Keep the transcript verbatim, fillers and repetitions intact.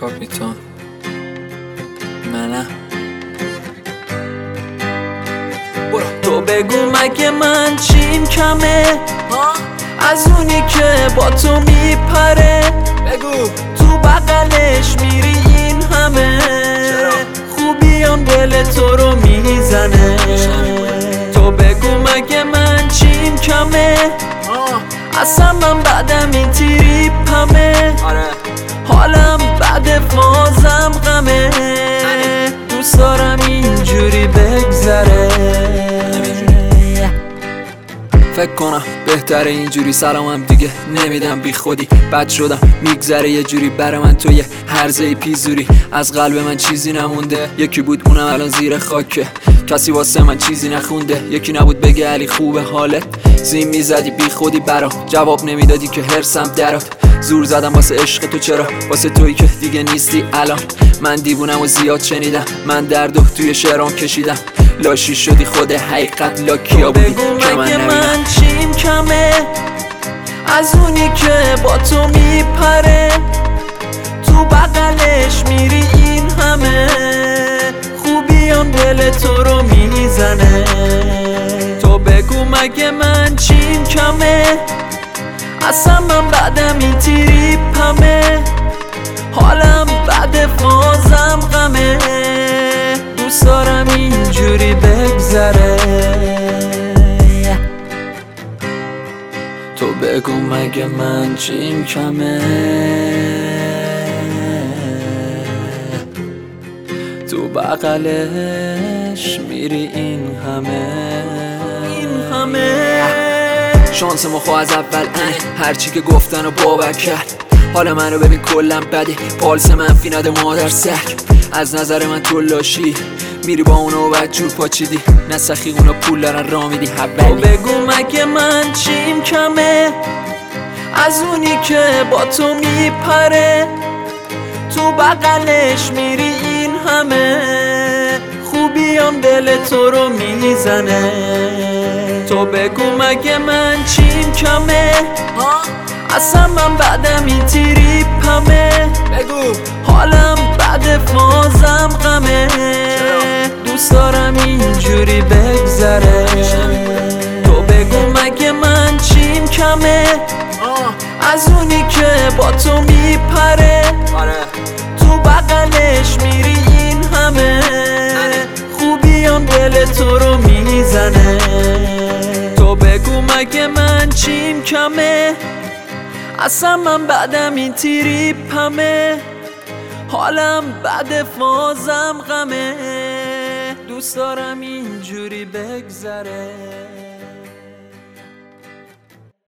کاپیتان منم. تو بگو مگه من چیم کمه از اونی که با تو میپره؟ بگو تو بغلش میری این همه خوبیان دل تو رو میزنه. تو بگو مگه من چیم کمه اصلا من بعدم این تریپمه. حالم بعد فازم غمه دوست دارم اینجوری بگذره. فکر کنم بهتره اینجوری سلامم دیگه نمیدم بی خودی بد شدم میگذره یه جوری برای من تو یه هرزه پیزوری. از قلب من چیزی نمونده یکی بود اونم الان زیر خاکه. کسی واسه من چیزی نخونده یکی نبود بگه علی خوبه حالت. زین میزدی بی خودی برا جواب نمیدادی که هرسم درات. زور زدم واسه عشق تو چرا واسه تویی که دیگه نیستی الان. من دیوونم و زیاد شنیدم من درد و توی شعرام کشیدم. لاشی شدی خود حقیقت لاکیا بودی که من نبینم. من چیم کمه از اونی که با تو میپره؟ تو بغلش میری این همه خوبیان دل تو رو میزنه. تو بگو مگه من چیم کمه اصلا من بعدم این تریپمه. حالم بعد فازم غمه دوست دارم اینجوری بگذره. تو بگو مگه من چیم کمه تو بغلش میری این همه این همه. شانس ما خواه از اول انه هرچی که گفتن و باور کرد. حالا منو ببین کلم بده پالس منفی نده مادر سک. از نظر من تو لاشی میری با اونو بعد جور پاچیدی نه سخی اونا پول دارن را میدی حولی. تو بگو مگه من چیم کمه از اونی که با تو میپره؟ تو بغلش میری این همه خوبیان دل تو رو میزنه. تو بگو مگه من چیم کمه اصلا من بعدم این تریپمه. بگو حالم بعد فازم غمه دوست دارم اینجوری بگذره. تو بگو مگه من چیم کمه از اونی که با تو میپره؟ تو بغلش میری این همه خوبیان دل تو رو میزنه. تو بگو مگه من چیم کمه اصلا من بعدم این تریپمه. حالم بعد فازم غمه دوست دارم اینجوری بگذره.